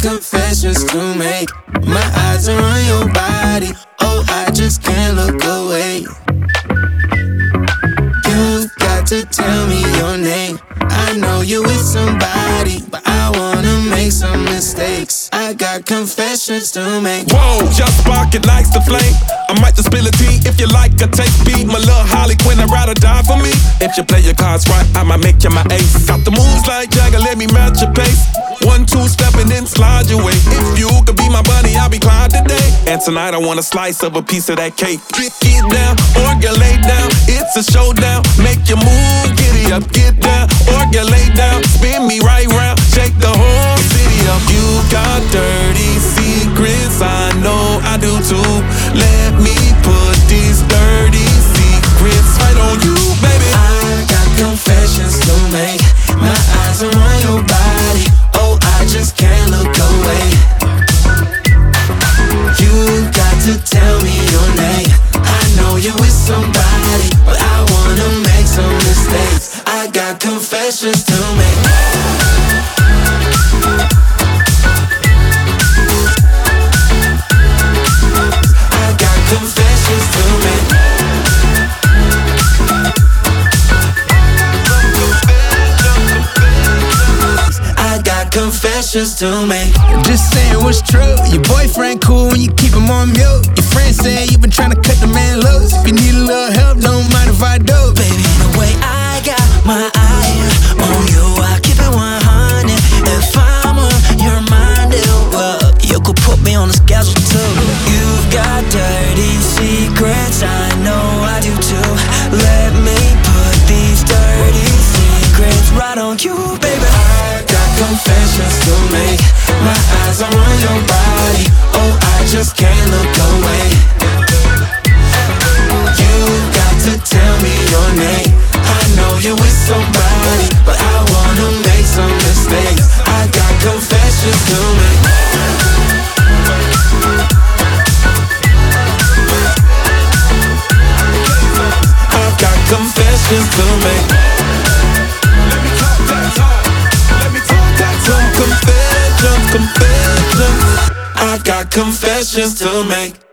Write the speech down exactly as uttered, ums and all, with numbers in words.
confessions to make. My eyes are on your body. Oh, I just can't look away. You got to tell me your name. I know you with somebody, but I wanna make some mistakes. I got confessions to make. Whoa, just spark it likes the flame. I might just spill a tea if you like a taste. Beat my little Holly Quinn, I'd rather die for me. If you play your cards right, I might make you my ace. Got the moves like Jagger, let me match your pace. One, two step and then slide your way. If you could be my bunny, I'll be Clyde today. And tonight I want a slice of a piece of that cake. Get down, or get laid down. It's a showdown. Make your move, giddy up, get down, or get laid down. Spin me right round, shake the whole city up. You got dirty secrets, I know I do too. Let me put these dirty secrets right on you, baby. I got confessions to make. My eyes are on your body. Oh, I just can't look away. You got to tell me your name. I know you're with somebody, but I wanna make some mistakes. I got confessions to make. I got confessions to make. I got confessions to make. Just saying what's true. Your boyfriend cool when you keep him on mute. Your friend said you been trying to cut the man loose. If you need a little help, don't mind if I do. Baby, the way I got my eye on you, I keep it one hundred. If I'm on your mind, it'll up. You could put me on the schedule too. You've got dirty secrets, I know I do too. Let me put these dirty secrets right on you, baby. I got confessions to make. My eyes are on your body. Oh, I just can't look away. You got to tell me your name. I know you're with somebody, but I wanna make some mistakes. I got confessions to make. I got confessions to make. Let me talk that talk. Let me talk that talk. Confessions, confessions. I got confessions to make.